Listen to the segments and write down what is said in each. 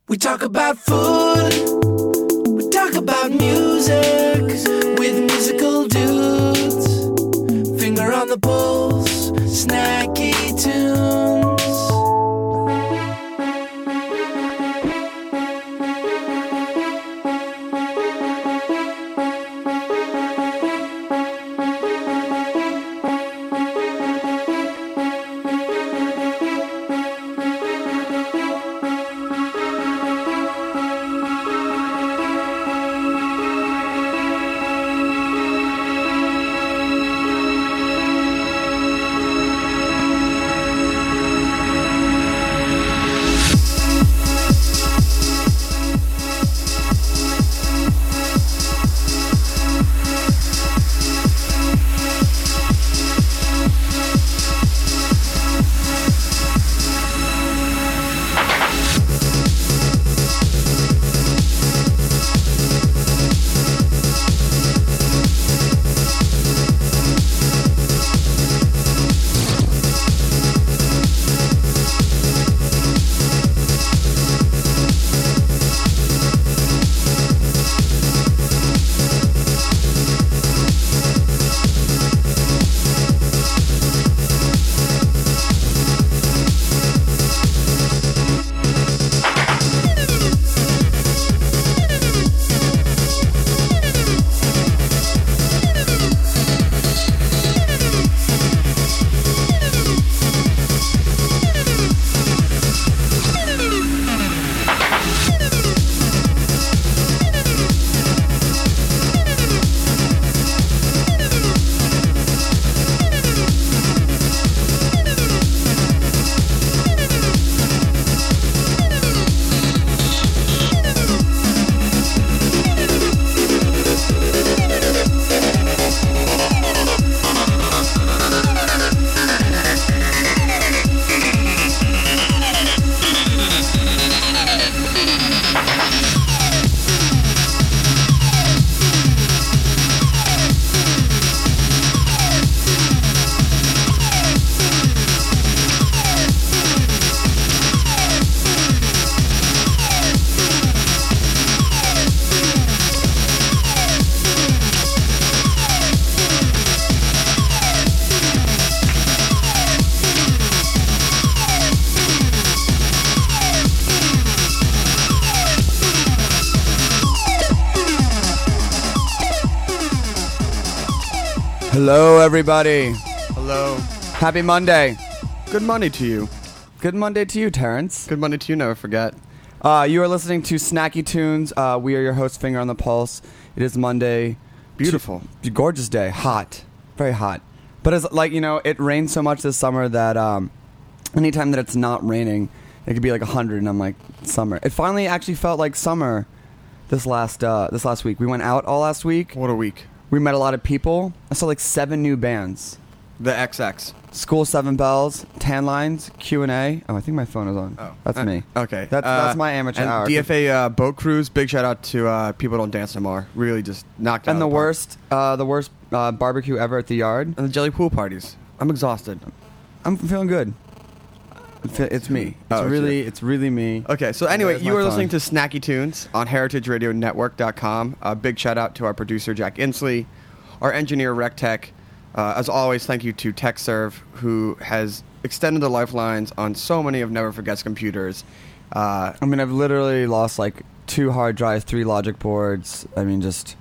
We talk about food, we talk about music, with musical dudes. Finger on the pulse, snacky tunes. Hello, everybody. Hello. Happy Monday. Good Monday to you. Good Monday to you, Terrence. Good Monday to you, never forget. You are listening to Snacky Tunes. We are your host, Finger on the Pulse. It is Monday. Beautiful. Gorgeous day. Hot. Very hot. But it's like, you know, it rained so much this summer that anytime that it's not raining, it could be like 100 and I'm like, summer. It finally actually felt like summer this last week. We went out all last week. What a week. We met a lot of people. I saw like 7 new bands. The XX. School 7 Bells, Tan Lines, Q&A. Oh, I think my phone is on. Oh. That's me. Okay. That's my amateur and hour. DFA Boat Cruise, big shout out to People Don't Dance No More. Really just knocked out And the park. worst barbecue ever at the yard. And the jelly pool parties. I'm exhausted. I'm feeling good. It's me. Oh, It's really me. Okay, so anyway, There's my you are phone. listening to Snacky Tunes on heritageradionetwork.com. A big shout out to our producer, Jack Inslee, our engineer, RecTech. As always, thank you to TechServe, who has extended the lifelines on so many of Never Forget's computers. I mean, I've literally lost like 2 hard drives, 3 logic boards. I mean, just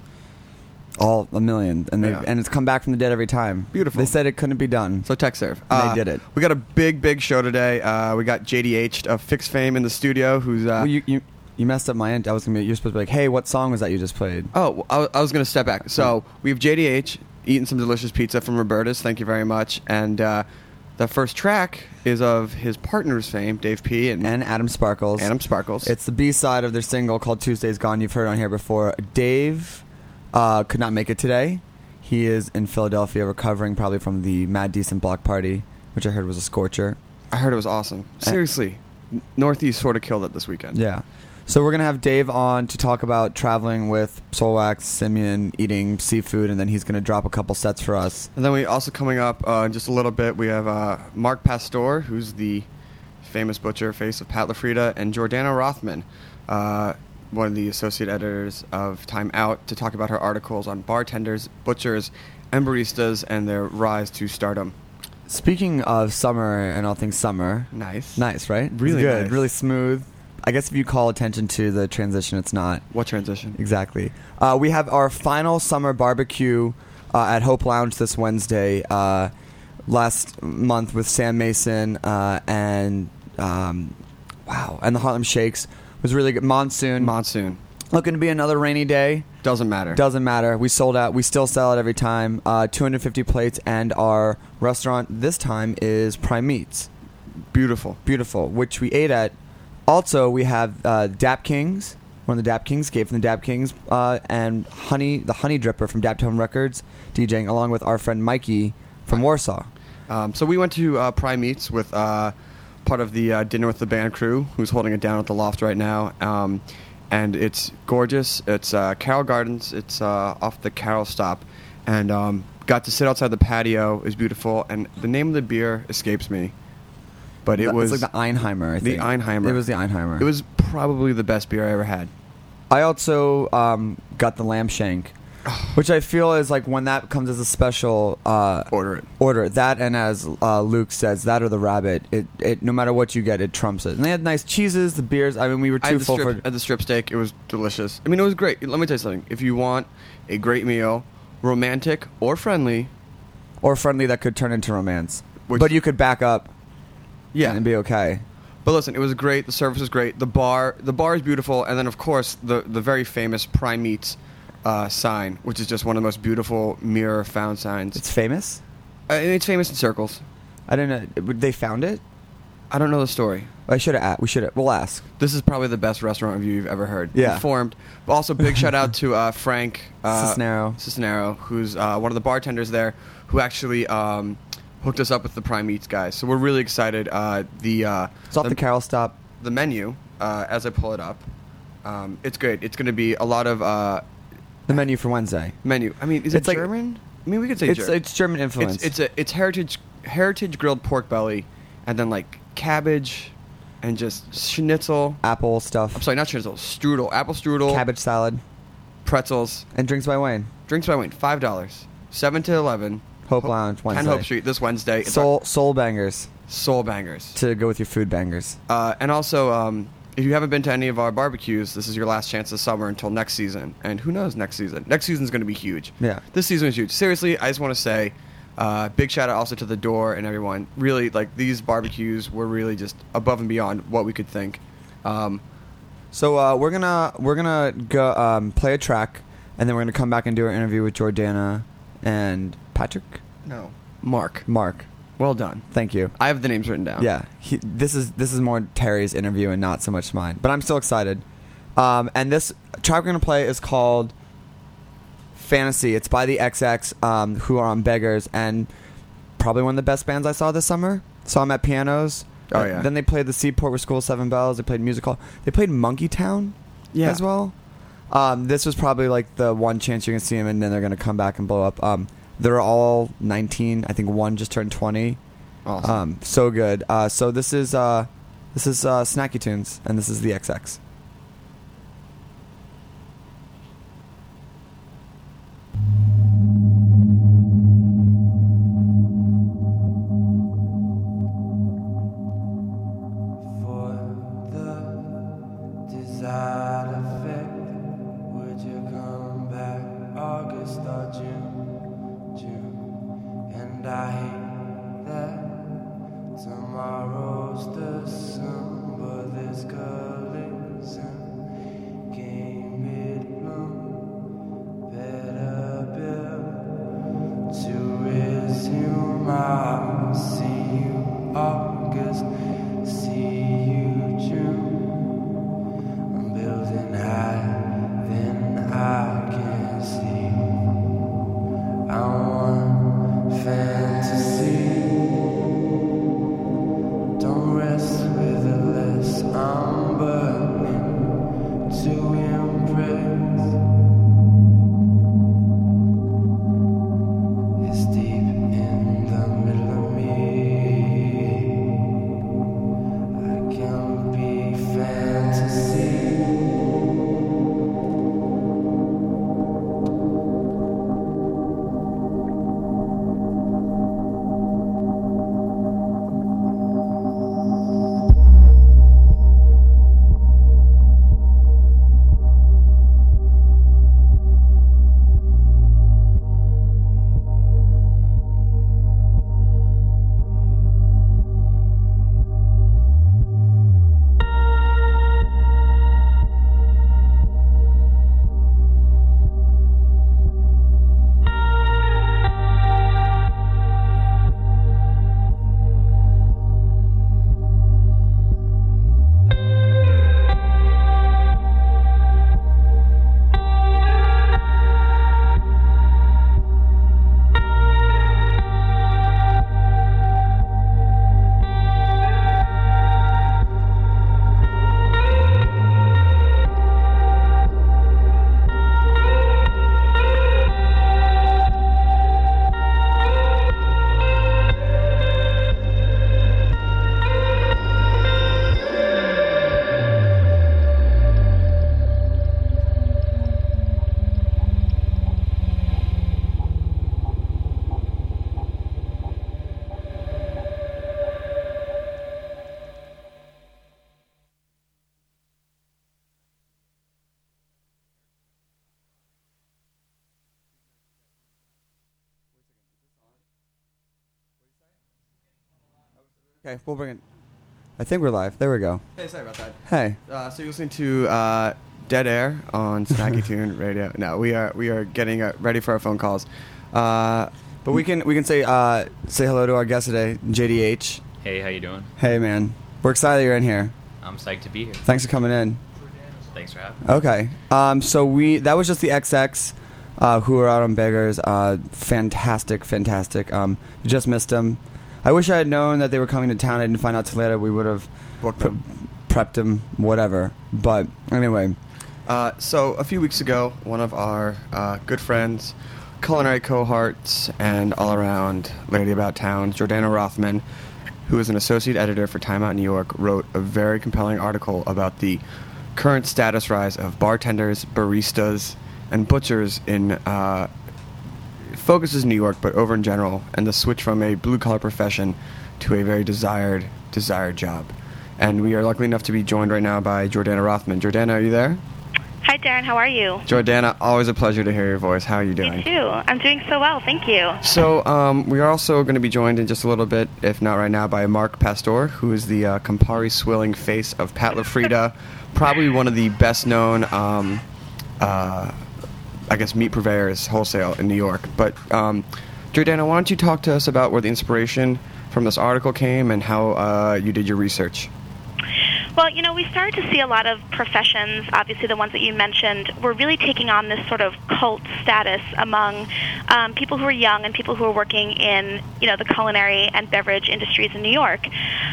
all a million. And and it's come back from the dead every time. Beautiful. They said it couldn't be done. So TechServe. They did it. We got a big show today. We got JDH of Fix fame in the studio, who's... Well, you messed up my end. You're supposed to be like, hey, what song was that you just played? Oh, I was going to step back. So we have JDH eating some delicious pizza from Roberta's. Thank you very much. And the first track is of his partner's fame, Dave P. and Adam Sparkles. It's the B-side of their single called Tuesday's Gone. You've heard on here before. Dave could not make it today. He is in Philadelphia recovering probably from the Mad Decent block party, which I heard was a scorcher. I heard it was awesome. Seriously. Northeast sort of killed it this weekend. Yeah. So we're going to have Dave on to talk about traveling with Soulwax, Simeon, eating seafood, and then he's going to drop a couple sets for us. And then we also coming up in just a little bit, we have Mark Pastor, who's the famous butcher, face of Pat LaFrieda, and Jordana Rothman, one of the associate editors of Time Out, to talk about her articles on bartenders, butchers, and baristas and their rise to stardom. Speaking of summer and all things summer, Nice. nice, right? Really It's good, nice. really smooth. I guess if you call attention to the transition, it's not. What transition? Exactly. We have our final summer barbecue at Hope Lounge this Wednesday. Last month with Sam Mason and the Harlem Shakes was really good. Monsoon. Looking to be another rainy day. Doesn't matter. Doesn't matter. We sold out. We still sell it every time. 250 plates, and our restaurant this time is Prime Meats. Beautiful. Beautiful, which we ate at. Also, we have Dap Kings, one of the Dap Kings, Gabe from the Dap Kings, and the Honey Dripper from Dap Tone Records, DJing, along with our friend Mikey from Warsaw. So we went to Prime Meats with part of the Dinner with the Band crew, who's holding it down at the Loft right now. And it's gorgeous. It's Carroll Gardens. It's off the Carroll stop. And got to sit outside the patio. It was beautiful. And the name of the beer escapes me. But it was It's like the Einheimer, I think. the Einheimer. It was the Einheimer. It was probably the best beer I ever had. I also got the lamb shank, which I feel is like when that comes as a special Order it. Order that, and as Luke says, that or the rabbit. It no matter what you get, it trumps it. And they had nice cheeses, the beers. I mean, we were I too had the full strip, for. at the strip steak. It was delicious. I mean, it was great. Let me tell you something. If you want a great meal, romantic or friendly, Or friendly that could turn into romance, Which- but you could back up yeah. and be okay. But listen, it was great. The service was great. The bar is beautiful, and then of course the very famous Prime Meats sign, which is just one of the most beautiful mirror found signs. It's famous. And it's famous in circles. I don't know. They found it. I don't know the story. I should have. We should have. We'll ask. This is probably the best restaurant review you've ever heard. Yeah. Informed. But also, big shout out to Frank Cisnero, who's one of the bartenders there, who actually hooked us up with the Prime Meats guys. So we're really excited. It's off the Carroll stop. The menu, as I pull it up, it's great. It's going to be a lot of The menu for Wednesday. menu. I mean, is It's it like- German? I mean, we could say It's German. it's German influence. It's heritage grilled pork belly, and then like cabbage, and just schnitzel. apple stuff, I'm sorry, not schnitzel. Strudel, apple strudel, cabbage salad, pretzels, and drinks by Wayne. drinks by Wayne, $5, 7 to 11. Hope Lounge, 10 Wednesday. Hope Street this Wednesday. It's our Soul bangers soul bangers. to go with your food bangers. And also, if you haven't been to any of our barbecues, this is your last chance this summer until next season. And who knows next season? Next season's going to be huge. Yeah. This season is huge. Seriously, I just want to say, big shout out also to The Door and everyone. Really, like, these barbecues were really just above and beyond what we could think. So we're gonna go play a track, and then we're gonna come back and do our interview with Jordana and Patrick. No. Mark. Well done. Thank you. I have the names written down. Yeah, this is more Terry's interview and not so much mine. But I'm still excited. And this track we're gonna play is called Fantasy. It's by the XX, who are on Beggars, and probably one of the best bands I saw this summer. Saw them at Pianos. Oh, yeah. Then they played the Seaport with School of Seven Bells. They played Music Hall. They played Monkey Town Yeah. as well. This was probably like the one chance you're gonna see them, and then they're gonna come back and blow up. They're all 19. I think one just turned 20. Awesome. So good. So this is Snacky Tunes, and this is the XX. For the desired effect, would you come back August or June? And I hate that tomorrow's December. This girl is in Cambridge bloom. Better build to resume. I'll see you August, see you June. I'm building Okay, we'll bring it. I think we're live. There we go. Hey, sorry about that. Hey. So you're listening to Dead Air on Snacky Tune Radio. No, we are getting ready for our phone calls. But we can say hello to our guest today, JDH. Hey, how you doing? Hey, man. We're excited you're in here. I'm psyched to be here. Thanks for coming in. Thanks for having me. Okay. So that was just the XX who were out on Beggars. Fantastic. You just missed them. I wish I had known that they were coming to town. I didn't find out till later. We would have prepped them, whatever. But anyway. So a few weeks ago, one of our good friends, culinary cohorts, and all-around lady about town, Jordana Rothman, who is an associate editor for Time Out New York, wrote a very compelling article about the current status rise of bartenders, baristas, and butchers in focuses New York, but over in general, and the switch from a blue-collar profession to a very desired job. And we are lucky enough to be joined right now by Jordana Rothman. Jordana, are you there? Hi, Darren. How are you? Jordana, always a pleasure to hear your voice. How are you doing? You too. I'm doing so well. Thank you. So we are also going to be joined in just a little bit, if not right now, by Mark Pastor, who is the Campari swilling face of Pat LaFrida, probably one of the best-known, meat purveyors wholesale in New York. But Jordana, why don't you talk to us about where the inspiration from this article came and how you did your research? Well, we started to see a lot of professions, obviously the ones that you mentioned, were really taking on this sort of cult status among people who are young and people who are working in, the culinary and beverage industries in New York.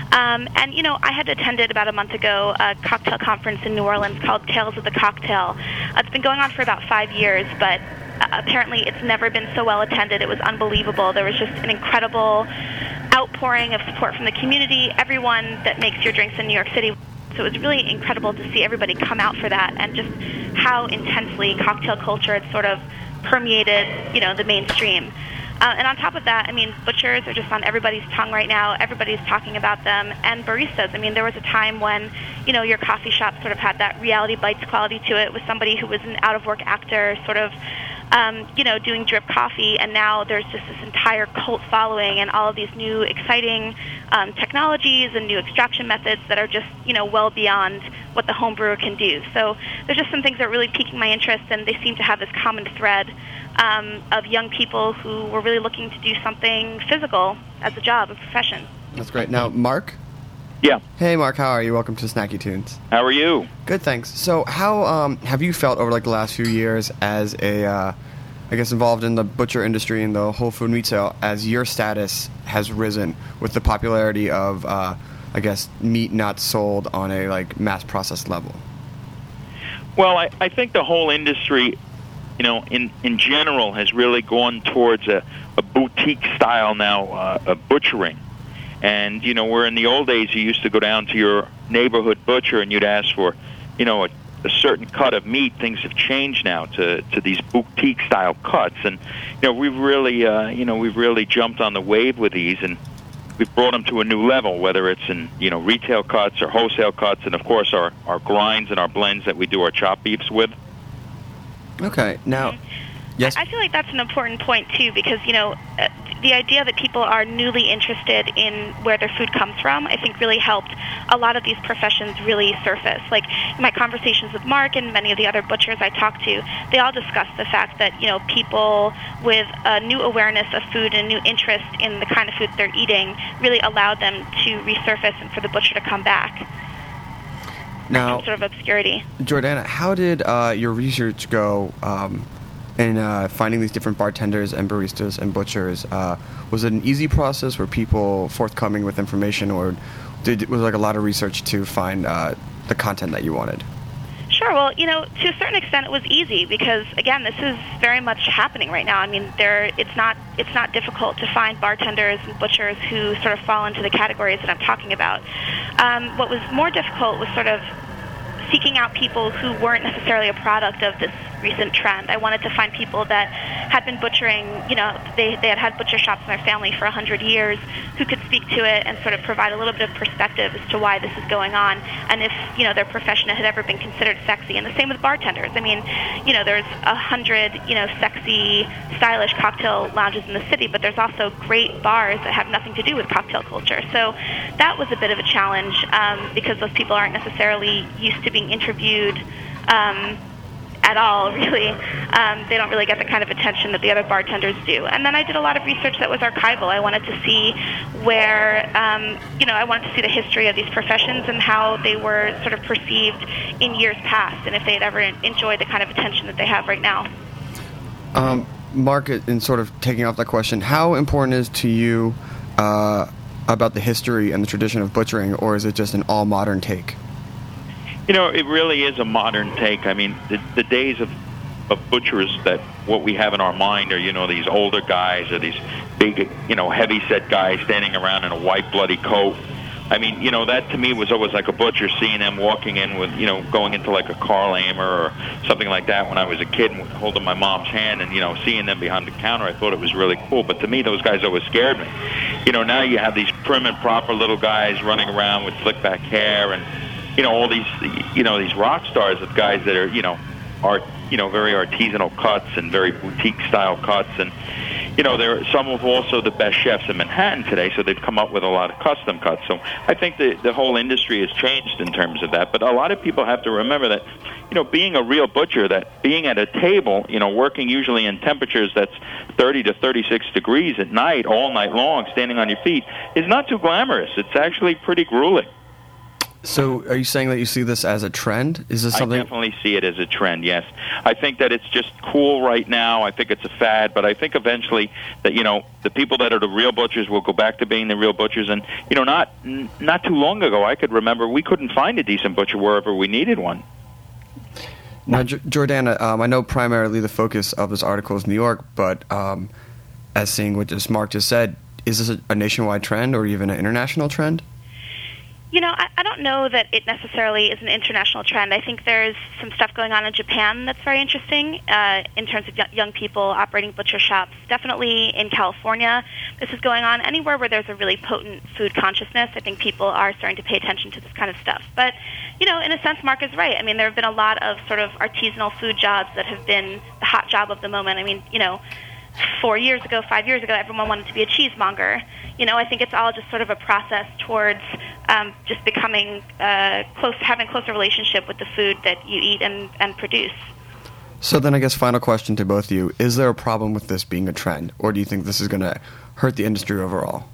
I had attended about a month ago a cocktail conference in New Orleans called Tales of the Cocktail. It's been going on for about 5 years, but apparently it's never been so well attended. It was unbelievable. There was just an incredible outpouring of support from the community, everyone that makes your drinks in New York City. So it was really incredible to see everybody come out for that and just how intensely cocktail culture had sort of permeated, the mainstream. And on top of that, butchers are just on everybody's tongue right now. Everybody's talking about them. And baristas. There was a time when, your coffee shop sort of had that Reality Bites quality to it with somebody who was an out-of-work actor sort of, doing drip coffee, and now there's just this entire cult following and all of these new exciting technologies and new extraction methods that are just, well beyond what the home brewer can do. So there's just some things that are really piquing my interest, and they seem to have this common thread of young people who were really looking to do something physical as a job, a profession. That's great. Now, Mark? Yeah. Hey, Mark, how are you? Welcome to Snacky Tunes. How are you? Good, thanks. So how have you felt over the last few years as a, involved in the butcher industry and the whole food retail as your status has risen with the popularity of, meat not sold on a, mass processed level? Well, I think the whole industry, in general has really gone towards a boutique style now of butchering. And, where in the old days you used to go down to your neighborhood butcher and you'd ask for, a certain cut of meat, things have changed now to these boutique-style cuts. And, we've really jumped on the wave with these, and we've brought them to a new level, whether it's in, retail cuts or wholesale cuts, and, of course, our grinds and our blends that we do our chopped beefs with. Okay. Now, yes? I feel like that's an important point, too, because, the idea that people are newly interested in where their food comes from, I think really helped a lot of these professions really surface. Like in my conversations with Mark and many of the other butchers I talked to, they all discussed the fact that, people with a new awareness of food and a new interest in the kind of food they're eating really allowed them to resurface and for the butcher to come back. Now, sort of obscurity. Jordana, how did your research go in finding these different bartenders and baristas and butchers? Was it an easy process? Were people forthcoming with information, or was a lot of research to find the content that you wanted? Sure. Well, to a certain extent, it was easy because, again, this is very much happening right now. It's not difficult to find bartenders and butchers who sort of fall into the categories that I'm talking about. What was more difficult was sort of seeking out people who weren't necessarily a product of this recent trend. I wanted to find people that had been butchering, they had butcher shops in their family for 100 years who could speak to it and sort of provide a little bit of perspective as to why this is going on and if, their profession had ever been considered sexy. And the same with bartenders. I mean, there's 100, sexy, stylish cocktail lounges in the city, but there's also great bars that have nothing to do with cocktail culture. So that was a bit of a challenge because those people aren't necessarily used to being interviewed at all, really. They don't really get the kind of attention that the other bartenders do. And then I did a lot of research that was archival. I wanted to see where, I wanted to see the history of these professions and how they were sort of perceived in years past and if they had ever enjoyed the kind of attention that they have right now. Mark, in sort of taking off that question, how important is to you about the history and the tradition of butchering, or is it just an all-modern take? It really is a modern take. I mean, the days of butchers that what we have in our mind are, these older guys or these big, heavy-set guys standing around in a white, bloody coat. I mean, that to me was always like a butcher, seeing them walking in with, going into like a Carl Amer or something like that when I was a kid and holding my mom's hand and, seeing them behind the counter. I thought it was really cool. But to me, those guys always scared me. Now you have these prim and proper little guys running around with slick back hair and, all these, these rock stars of guys that are, very artisanal cuts and very boutique style cuts. And, they're some of also the best chefs in Manhattan today, so they've come up with a lot of custom cuts. So I think the whole industry has changed in terms of that. But a lot of people have to remember that, being a real butcher, that being at a table, working usually in temperatures that's 30 to 36 degrees at night, all night long, standing on your feet, is not too glamorous. It's actually pretty grueling. So are you saying that you see this as a trend? Is this something? I definitely see it as a trend, yes. I think that it's just cool right now. I think it's a fad, but I think eventually that, the people that are the real butchers will go back to being the real butchers. And, not too long ago, I could remember we couldn't find a decent butcher wherever we needed one. Now, Jordana, I know primarily the focus of this article is New York, but as seeing what just Mark just said, is this a nationwide trend or even an international trend? I don't know that it necessarily is an international trend. I think there's some stuff going on in Japan that's very interesting in terms of young people operating butcher shops. Definitely in California, this is going on. Anywhere where there's a really potent food consciousness, I think people are starting to pay attention to this kind of stuff. But, in a sense, Mark is right. I mean, there have been a lot of sort of artisanal food jobs that have been the hot job of the moment. I mean, 4 years ago, 5 years ago, everyone wanted to be a cheesemonger. I think it's all just sort of a process towards just becoming having a closer relationship with the food that you eat and produce. So then I guess final question to both of you. Is there a problem with this being a trend, or do you think this is going to hurt the industry overall?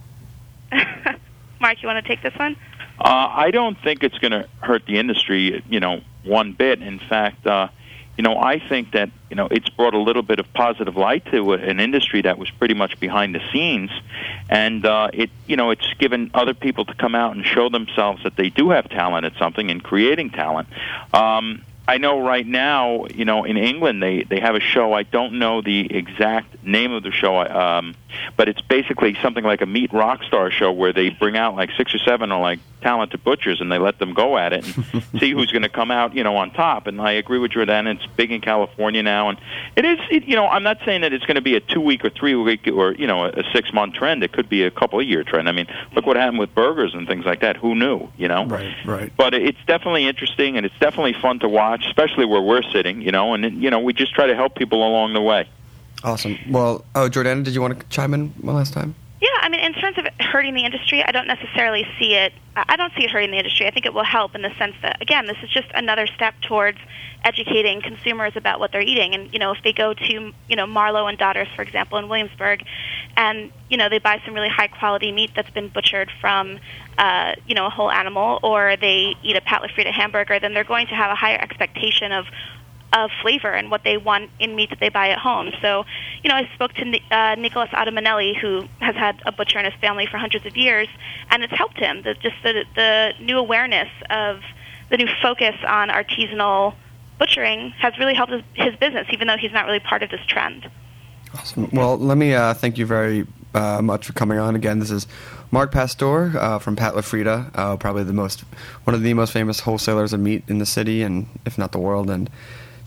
Mark, you want to take this one? I don't think it's going to hurt the industry, one bit. In fact, I think that, it's brought a little bit of positive light to an industry that was pretty much behind the scenes. And, it's given other people to come out and show themselves that they do have talent at something and creating talent. I know right now, in England, they have a show. I don't know the exact name of the show, but it's basically something like a Meet Rockstar show where they bring out like 6 or 7 talented butchers and they let them go at it and see who's going to come out, on top. And I agree with Jordan. It's big in California now, and it is. I'm not saying that it's going to be a 2-week or 3-week or a 6-month trend. It could be a couple of year trend. I mean, look what happened with burgers and things like that. Who knew? Right. But it's definitely interesting and it's definitely fun to watch, especially where we're sitting. And we just try to help people along the way. Awesome. Well, Jordana, did you want to chime in one last time? Yeah, I mean, in terms of it hurting the industry, I don't necessarily see it. I don't see it hurting the industry. I think it will help in the sense that, again, this is just another step towards educating consumers about what they're eating. And, if they go to, Marlowe and Daughters, for example, in Williamsburg, and, they buy some really high-quality meat that's been butchered from, a whole animal, or they eat a Pat LaFrieda hamburger, then they're going to have a higher expectation of flavor and what they want in meat that they buy at home. So, I spoke to Nicholas Automanelli, who has had a butcher in his family for hundreds of years, and it's helped him. The new awareness of the new focus on artisanal butchering has really helped his business, even though he's not really part of this trend. Awesome. Well, let me thank you very much for coming on again. This is Mark Pastor from Pat LaFrieda, probably one of the most famous wholesalers of meat in the city, and if not the world, and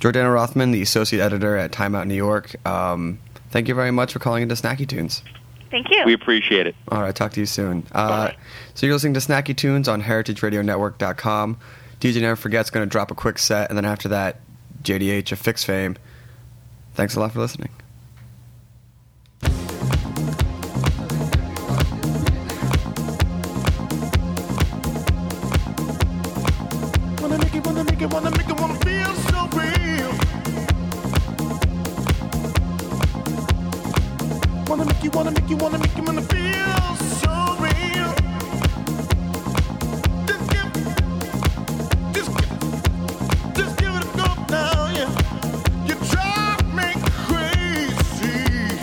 Jordana Rothman, the associate editor at Time Out New York. Thank you very much for calling into Snacky Tunes. Thank you. We appreciate it. All right, talk to you soon. Bye. So you're listening to Snacky Tunes on heritageradionetwork.com. DJ Never Forget's going to drop a quick set, and then after that, JDH of Fix fame. Thanks a lot for listening. Wanna make it, wanna make it, wanna make it, wanna feel so real. Wanna make you, wanna make you, wanna make you, wanna feel so real. Just give it a go now, yeah. You drive me crazy.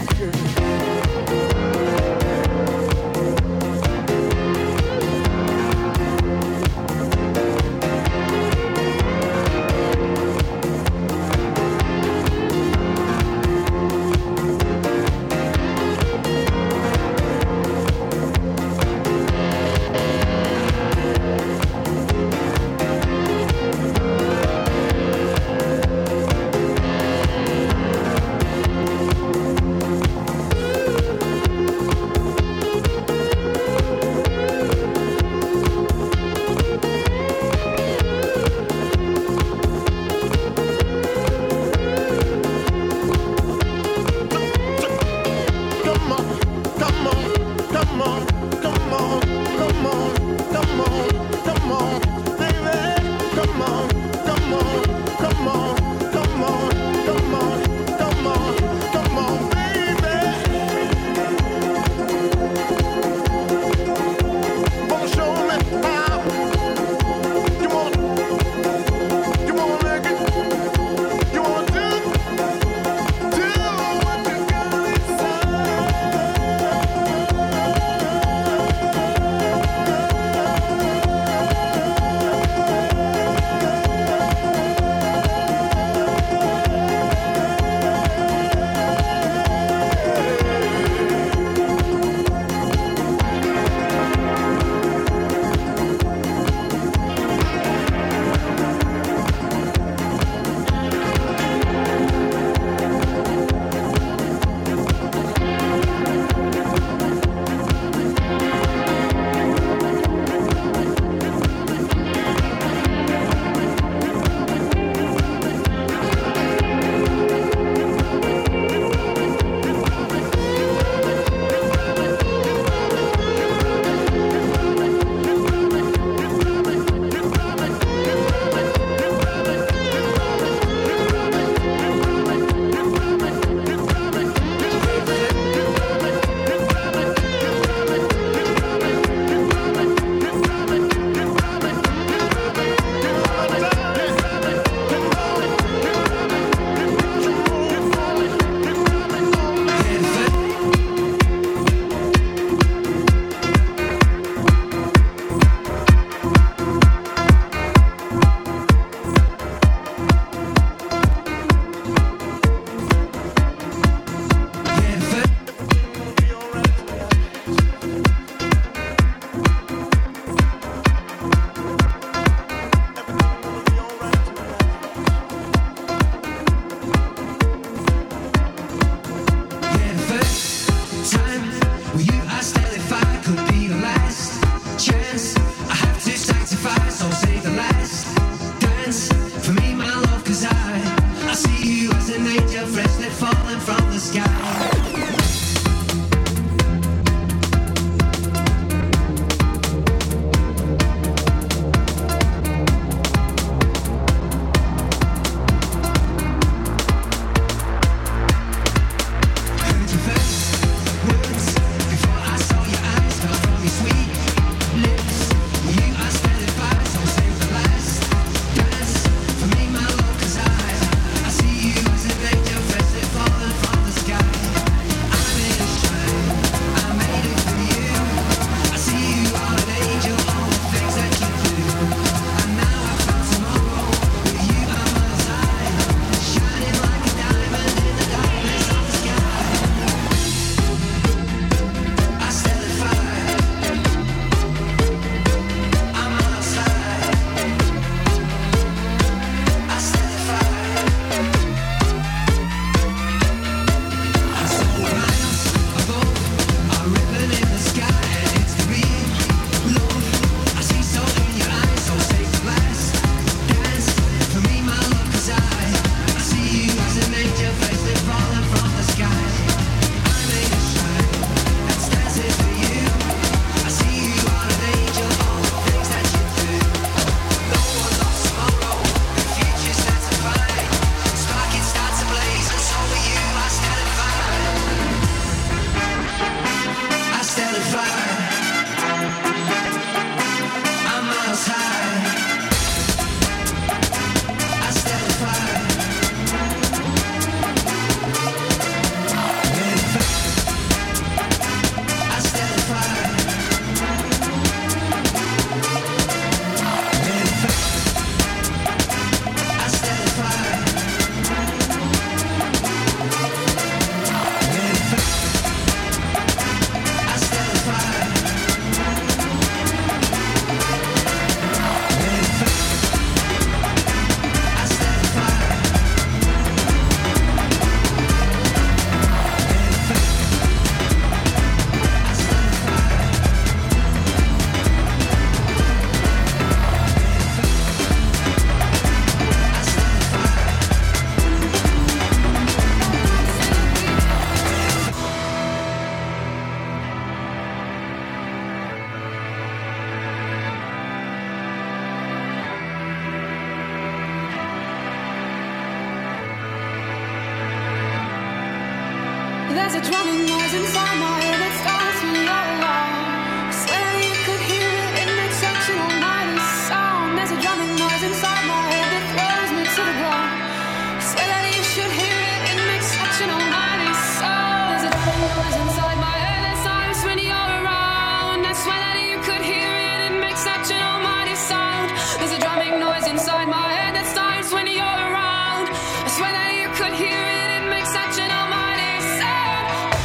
There's a drumming noise inside my head that starts when you're around. Swear that you could hear it, it makes such an almighty sound. There's a drumming noise inside my head that throws me to the ground. Swear that you should hear it, it makes such an almighty sound. There's a drumming noise inside my head that starts when you're around. I swear that you could hear it, it makes such an almighty sound. There's a drumming noise inside my head that starts when you're around. I swear that you could hear it, it makes such an almighty sound.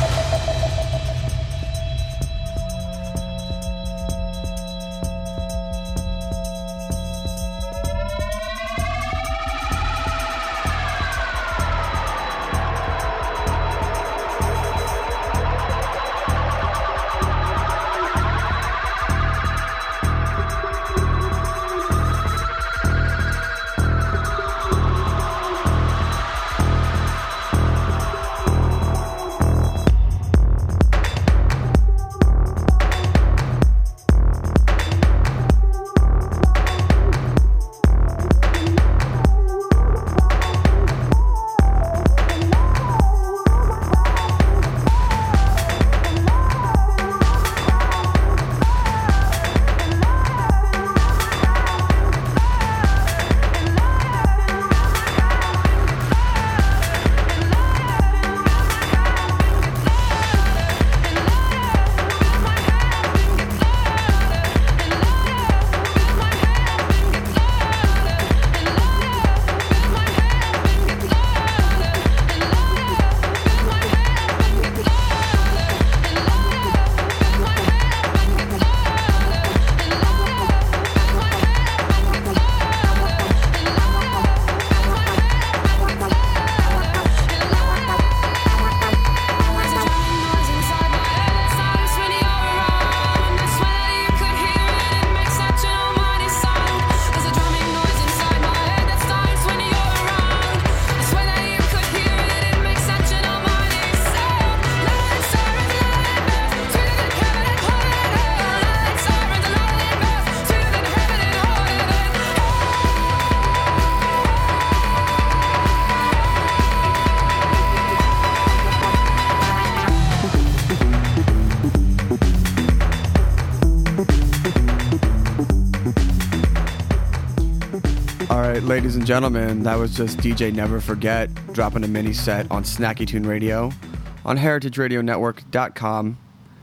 All right, ladies and gentlemen, that was just DJ Never Forget dropping a mini set on Snacky Tune Radio on heritageradionetwork.com.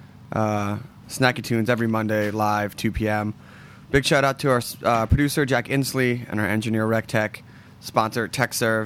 Snacky Tunes every Monday live 2 p.m. Big shout out to our producer Jack Inslee and our engineer RecTech, sponsor TechServe.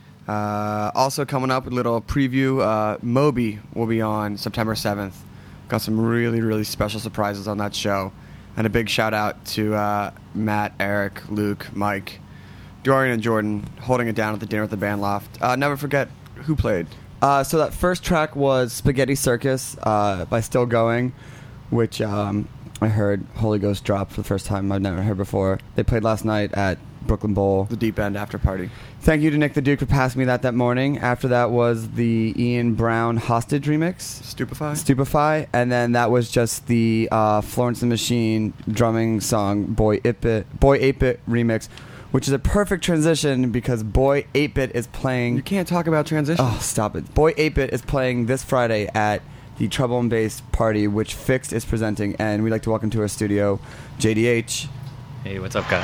Also coming up with a little preview, Moby will be on September 7th. Got some really, really special surprises on that show. And a big shout out to Matt, Eric, Luke, Mike, Dorian, and Jordan holding it down at the Dinner at the Band Loft. Never forget who played. So that first track was Spaghetti Circus by Still Going, which I heard Holy Ghost drop for the first time. I've never heard before. They played last night at Brooklyn Bowl. The Deep End After Party. Thank you to Nick the Duke for passing me that morning. After that was the Ian Brown Hostage remix. Stupefy. And then that was just the Florence and the Machine drumming song Boy 8-Bit remix, which is a perfect transition because Boy 8-Bit is playing... You can't talk about transition. Oh, stop it. Boy 8-Bit is playing this Friday at the Trouble and Bass party, which Fixed is presenting, and we'd like to welcome to our studio JDH. Hey, what's up, guys?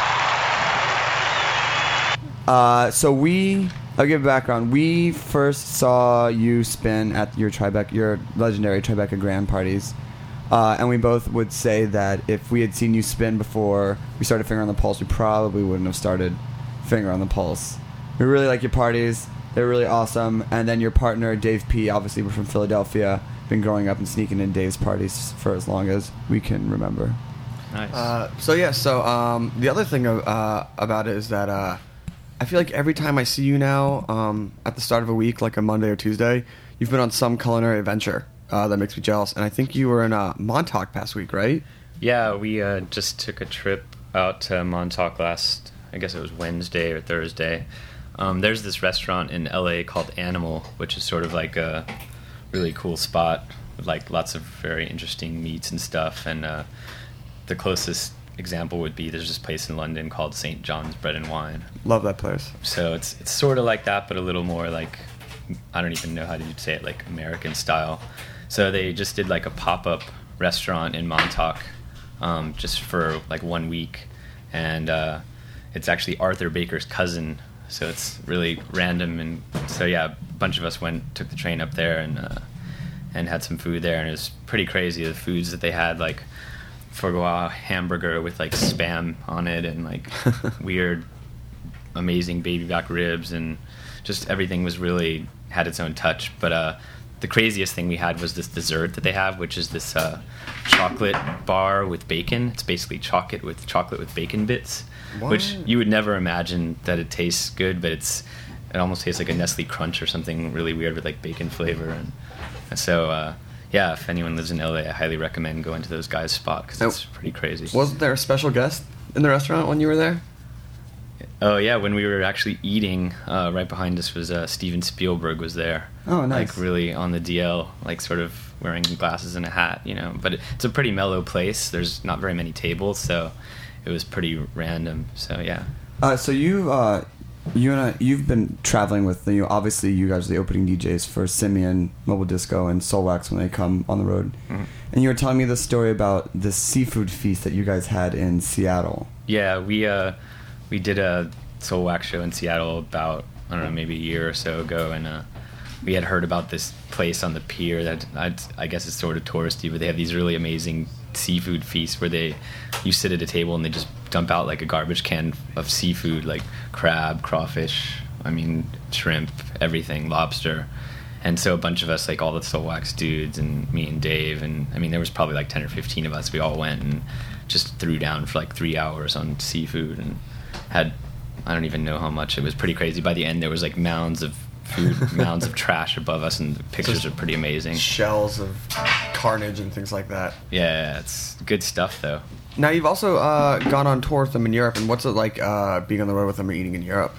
I'll give background. We first saw you spin at your legendary Tribeca Grand parties, and we both would say that if we had seen you spin before we started Finger on the Pulse, we probably wouldn't have started Finger on the Pulse. We really like your parties. They're really awesome. And then your partner, Dave P., obviously we're from Philadelphia, been growing up and sneaking in Dave's parties for as long as we can remember. Nice. The other thing about it is that I feel like every time I see you now, at the start of a week, like a Monday or Tuesday, you've been on some culinary adventure that makes me jealous. And I think you were in Montauk past week, right? Yeah, we just took a trip out to Montauk last, I guess it was Wednesday or Thursday. There's this restaurant in LA called Animal, which is sort of like a really cool spot with like lots of very interesting meats and stuff. And the closest example would be there's this place in London called St. John's Bread and Wine. Love that place. So it's sort of like that, but a little more like I don't even know how to say it, like American style. So they just did like a pop-up restaurant in Montauk, just for like 1 week, and it's actually Arthur Baker's cousin. So it's really random, and so yeah, a bunch of us took the train up there and had some food there, and it was pretty crazy. The foods that they had, like foie gras hamburger with like spam on it, and like weird, amazing baby back ribs, and just everything was really had its own touch. But the craziest thing we had was this dessert that they have, which is this chocolate bar with bacon. It's basically chocolate with bacon bits, which you would never imagine that it tastes good, but it almost tastes like a Nestle Crunch or something really weird with like bacon flavor. And so yeah, if anyone lives in LA, I highly recommend going to those guys' spot because it's pretty crazy. Wasn't there a special guest in the restaurant when you were there? Oh yeah, when we were actually eating, right behind us was Steven Spielberg was there. Oh, nice. Like really on the DL, like sort of wearing glasses and a hat, you know. But it's a pretty mellow place. There's not very many tables, so it was pretty random. So yeah. So you've been traveling with, obviously you guys are the opening DJs for Simeon, Mobile Disco, and Soulwax when they come on the road. Mm-hmm. And you were telling me this story about the seafood feast that you guys had in Seattle. Yeah, we did a Soulwax show in Seattle about, I don't know, maybe a year or so ago, and we had heard about this place on the pier that I guess it's sort of touristy, but they have these really amazing seafood feasts where you sit at a table and they just dump out like a garbage can of seafood, like crab, crawfish, shrimp, everything, lobster. And so a bunch of us, like all the Soulwax dudes and me and Dave, and there was probably like 10 or 15 of us, we all went and just threw down for like 3 hours on seafood and had, I don't even know how much. It was pretty crazy. By the end there was like mounds of food, mounds of trash above us, and the pictures are pretty amazing. Shells of carnage and things like that. Yeah, it's good stuff though. Now you've also gone on tour with them in Europe, and what's it like being on the road with them or eating in Europe?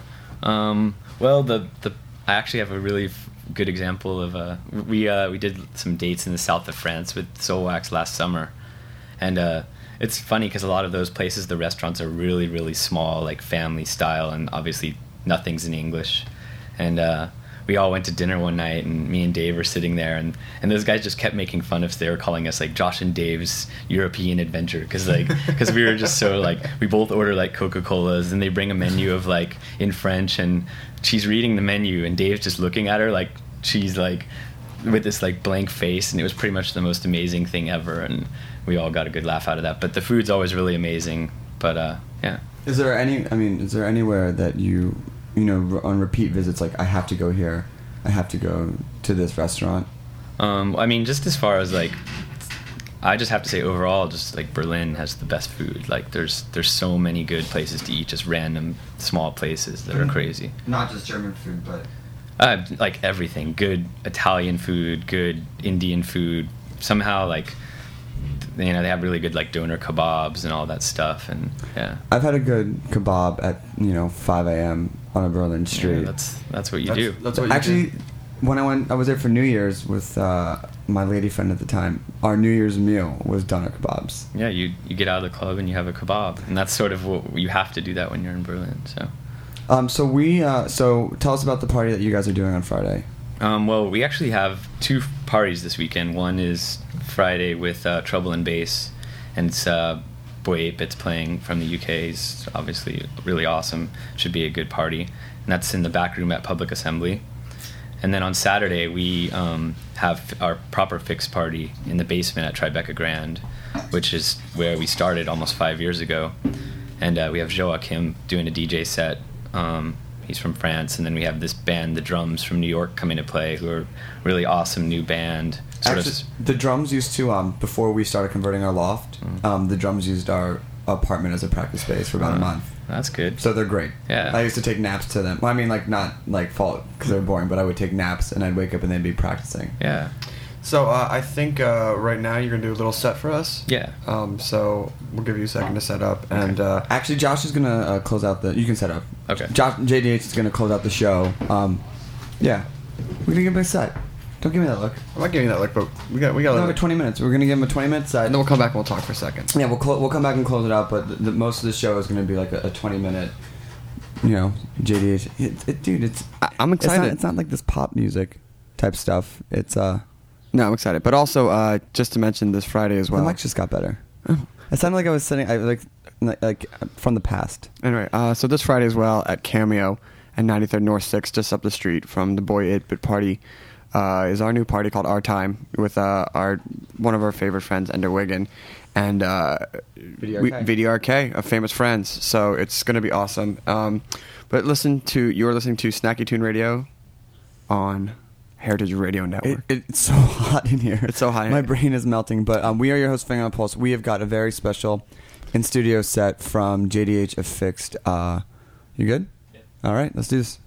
Well, I actually have a really good example of we did some dates in the south of France with Soulwax last summer, and it's funny because a lot of those places, the restaurants are really, really small, like family style, and obviously nothing's in English. And we all went to dinner one night, and me and Dave were sitting there, and those guys just kept making fun of us. They were calling us like Josh and Dave's European Adventure because we were just so like, we both order like Coca-Colas, and they bring a menu of like in French, and she's reading the menu, and Dave's just looking at her like she's like with this like blank face, and it was pretty much the most amazing thing ever, and we all got a good laugh out of that. But the food's always really amazing. But yeah. Is there anywhere that you on repeat visits, like I have to go here, I have to go to this restaurant? Just as far as like, I just have to say overall, just like Berlin has the best food. Like there's so many good places to eat, just random small places that are crazy. Not just German food, but like everything. Good Italian food, good Indian food. Somehow like, they have really good like doner kebabs and all that stuff, and yeah. I've had a good kebab at 5 a.m. on a Berlin street. Yeah, that's what you do. That's what you actually do. When I was there for New Year's with my lady friend at the time. Our New Year's meal was doner kebabs. Yeah, you get out of the club and you have a kebab, and that's sort of what you have to do that when you're in Berlin. So tell us about the party that you guys are doing on Friday. Well, we actually have two parties this weekend. One is Friday with Trouble and Bass, and it's Boy Ape. It's playing from the UK. He's obviously really awesome. Should be a good party. And that's in the back room at Public Assembly. And then on Saturday, we have our proper fix party in the basement at Tribeca Grand, which is where we started almost 5 years ago. And we have Joachim doing a DJ set. He's from France, and then we have this band, The Drums, from New York, coming to play, who are a really awesome new band. The Drums used to, before we started converting our loft, the Drums used our apartment as a practice space for about a month. That's good. So they're great. Yeah. I used to take naps to them. Well, not like fault because they're boring, but I would take naps, and I'd wake up and they'd be practicing. Yeah. So I think right now you're going to do a little set for us. Yeah. So we'll give you a second to set up. Okay. And actually, Josh is going to close out the... You can set up. Okay. JDH is going to close out the show. Yeah. We're going to give him a set. Don't give me that look. I'm not giving you that look, but we got No, 20 minutes. We're going to give him a 20-minute set. And then we'll come back and we'll talk for a second. Yeah, we'll come back and close it out, but most of the show is going to be like a 20-minute you know, JDH. Dude, it's I'm excited. It's not like this pop music type stuff. It's No, I'm excited. But also, just to mention this Friday as well. the mic just got better. It sounded like I was sitting like from the past. Anyway, so this Friday as well at Cameo at 93rd North 6, just up the street from the Boy 8-Bit Party, is our new party called Our Time with one of our favorite friends, Ender Wiggin, and VDRK, of Famous Friends. So it's going to be awesome. But you're listening to Snacky Tune Radio on Heritage Radio Network. It's so hot in here. It's so hot in My here. brain is melting. But we are your host, Finger on the Pulse. We have got a very special in-studio set from JDH Affixed. You good? Yeah. All right, let's do this.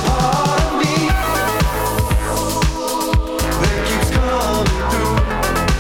That keeps coming through.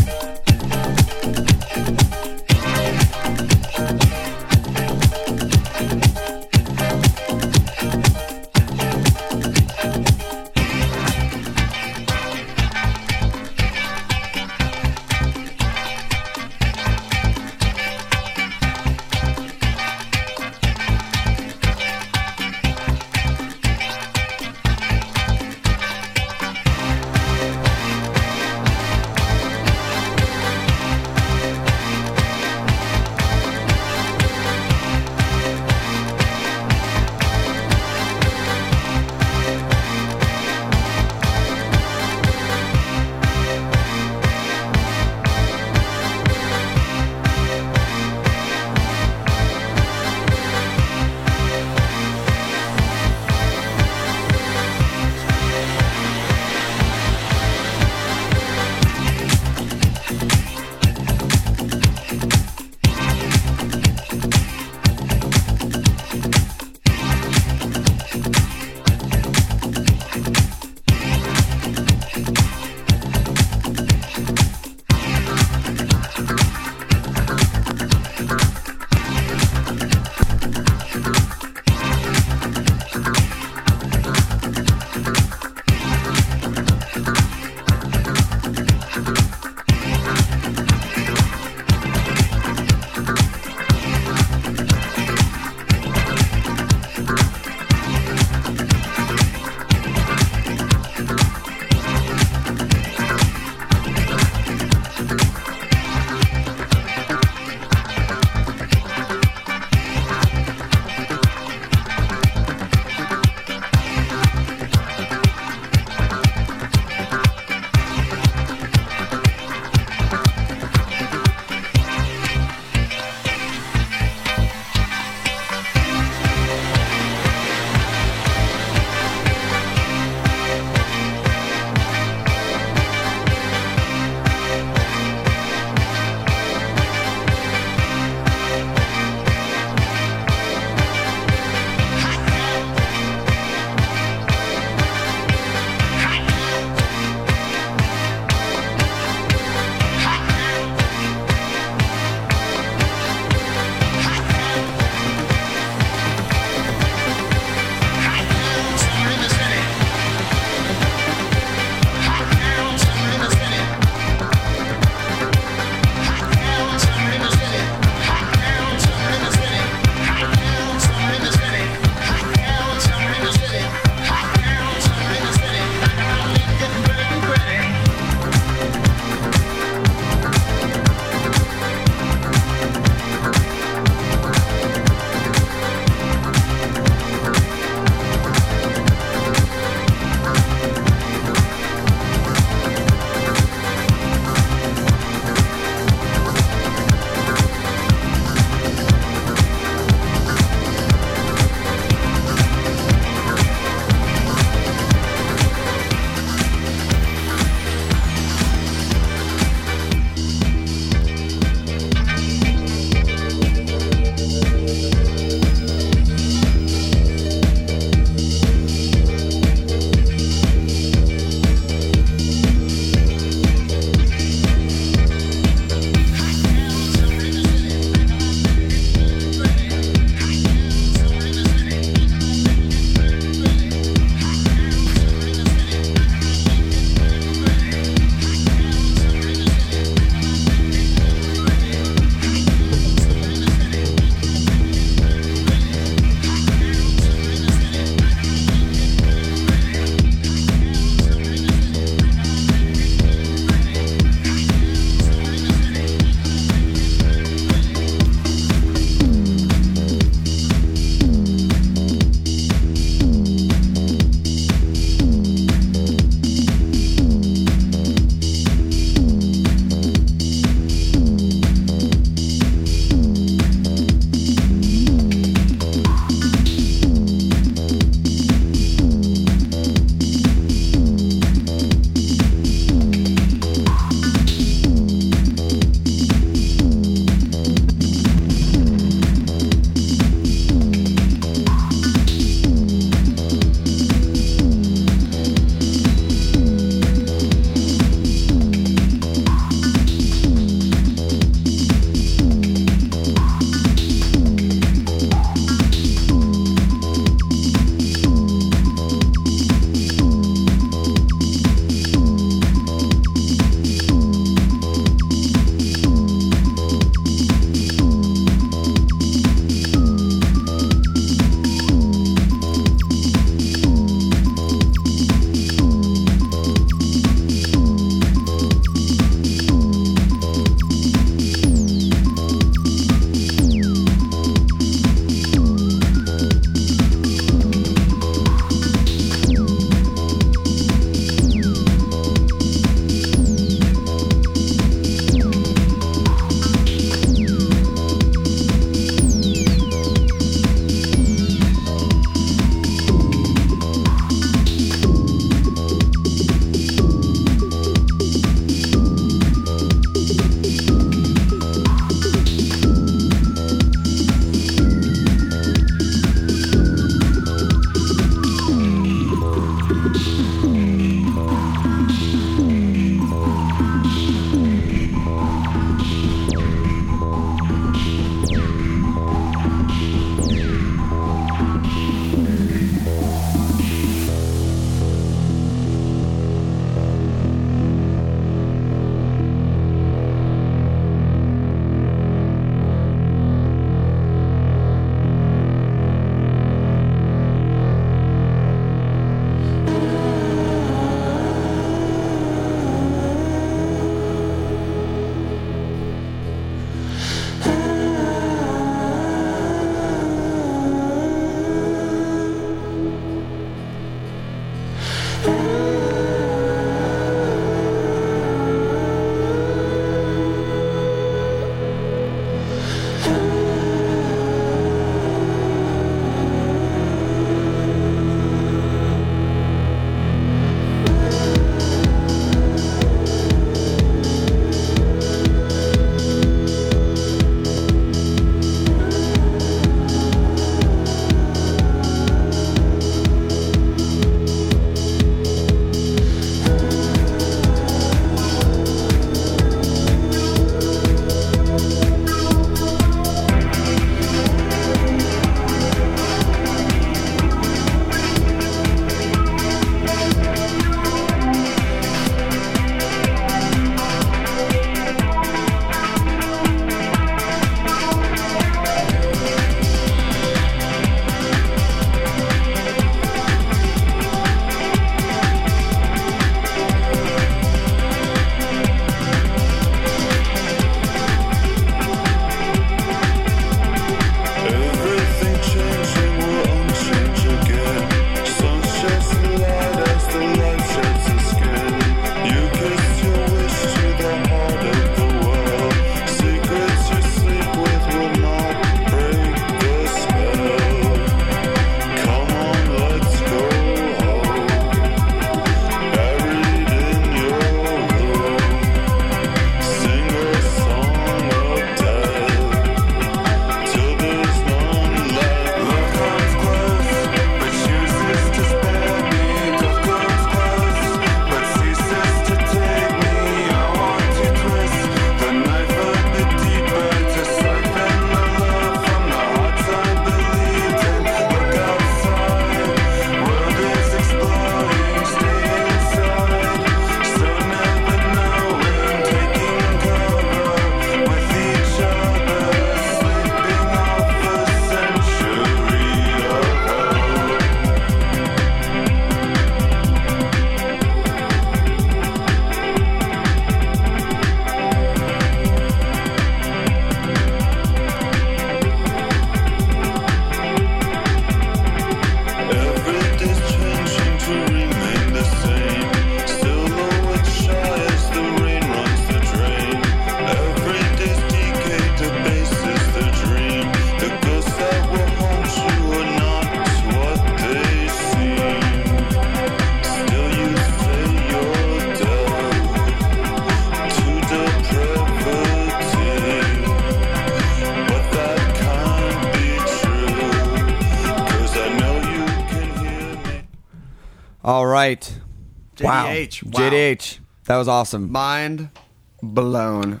All right. JDH. Wow. JDH. That was awesome. Mind blown.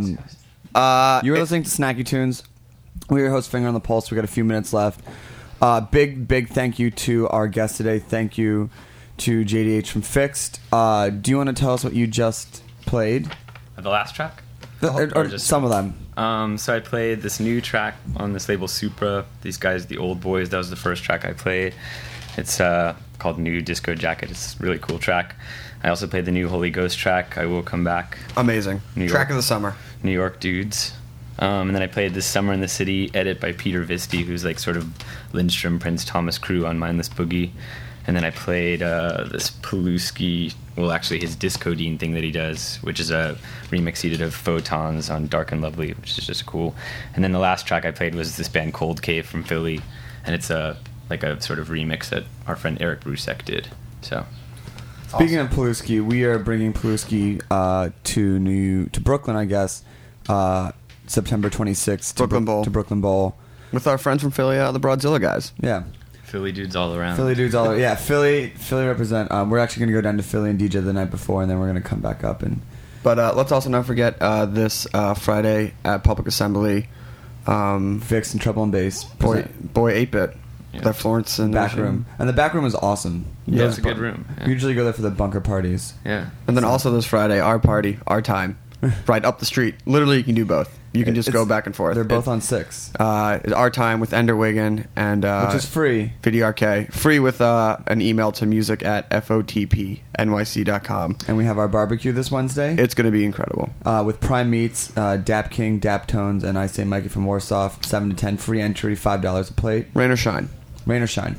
You were listening to Snacky Tunes. We're your host, Finger on the Pulse. We got a few minutes left. Big thank you to our guest today. Thank you to JDH from Fixed. Do you want to tell us what you just played? The last track? Or just some of them. So I played this new track on this label, Supra. These guys, the Old Boys, that was the first track I played. It's called New Disco Jacket. It's a really cool track. I also played the new Holy Ghost track, I Will Come Back. Amazing. New Track York. of the summer. New York Dudes. And then I played This Summer in the City, edit by Peter Visti, who's like sort of Lindstrom, Prince Thomas crew on Mindless Boogie. And then I played this Pawlowski, well, actually his Discodine thing that he does, which is a remix he did of Photons on Dark and Lovely, which is just cool. And then the last track I played was this band Cold Cave from Philly, and it's a sort of remix that our friend Eric Brusek did. So, Speaking of Pawlowski, we are bringing Pawlowski to Brooklyn, I guess, September 26th. Brooklyn Bowl. To Brooklyn Bowl. With our friends from Philly, the Broadzilla guys. Yeah. Philly dudes all around. Philly dudes all over. Yeah, Philly represent. We're actually going to go down to Philly and DJ the night before, and then we're going to come back up. But let's also not forget this Friday at Public Assembly. Fixed and Treble and Bass. Boy 8-Bit. Yeah. That Florence and Back room. And the back room is awesome. Yeah, it's a good room. We usually go there for the bunker parties. Yeah. And then also this Friday, our party, our time, right up the street. Literally, you can do both. You can just go back and forth. They're both on 6. Our time with Ender Wiggin and which is free. VDRK. Free with an email to music@fotpnyc.com. And we have our barbecue this Wednesday. It's going to be incredible. With Prime Meats, Dap King, Dap Tones, and I Say Mikey from Warsaw. 7 to 10, free entry, $5 a plate. Rain or shine. Rain or shine.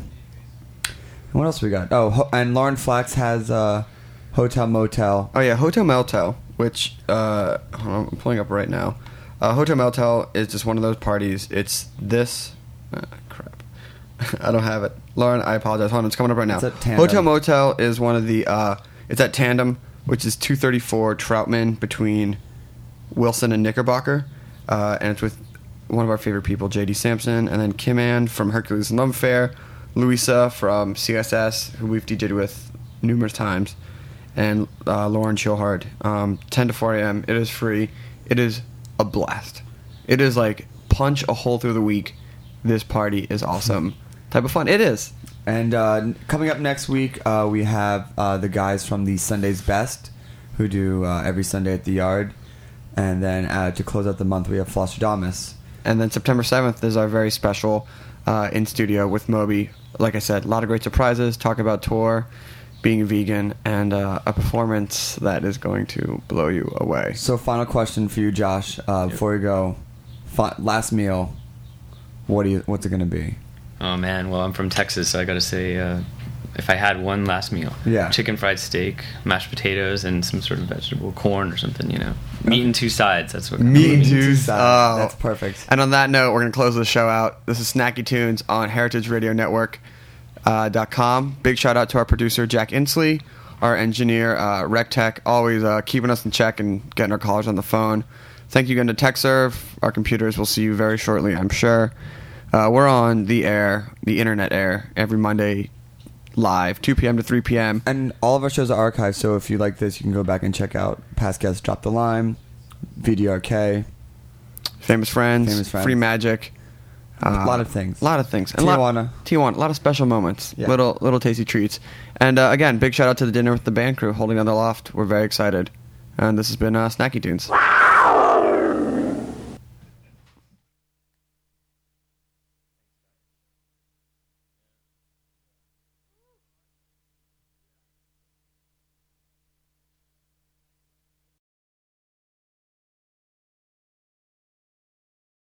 And what else we got? And Lauren Flax has Hotel Motel. Oh, yeah, Hotel Motel, which hold on, I'm pulling up right now. Hotel Motel is just one of those parties. It's this... crap. I don't have it. Lauren, I apologize. Hold on, it's coming up right now. It's at Tandem. Hotel Motel is one of the... it's at Tandem, which is 234 Troutman between Wilson and Knickerbocker. And it's with one of our favorite people, J.D. Sampson, and then Kim Ann from Hercules and Love Affair, Louisa from CSS, who we've DJ'd with numerous times, and Lauren Chilhard. 10 to 4 a.m. It is free. It is a blast. It is like punch a hole through the week. This party is awesome. Type of fun. It is. And coming up next week, we have the guys from the Sunday's Best, who do every Sunday at the Yard. And then to close out the month, we have Flosstradamus. And then September 7th is our very special in studio with Moby. Like I said, a lot of great surprises, talk about tour, being a vegan, and a performance that is going to blow you away. So final question for you, Josh, before we go. Last meal, what's it going to be? Oh man, well I'm from Texas, so I gotta say, if I had one last meal, chicken fried steak, mashed potatoes, and some sort of vegetable, corn or something, meat and 2 sides. That's what. Meat and 2 sides. sides. That's perfect. And on that note, we're going to close the show out. This is Snacky Tunes on Heritage Radio Network. .com. Big shout out to our producer Jack Inslee, our engineer RecTech, always keeping us in check and getting our callers on the phone. Thank you again to TechServe, our computers. We'll see you very shortly, I'm sure. We're on the air, the internet air, every Monday live, 2 p.m. to 3 p.m. And all of our shows are archived, so if you like this, you can go back and check out past guests, Drop the Lime, VDRK, Famous Friends, Free Magic. A lot of things. A lot of things. And Tijuana. A lot of special moments. Yeah. Little tasty treats. And again, big shout out to the Dinner with the Band crew holding down the loft. We're very excited. And this has been Snacky Tunes.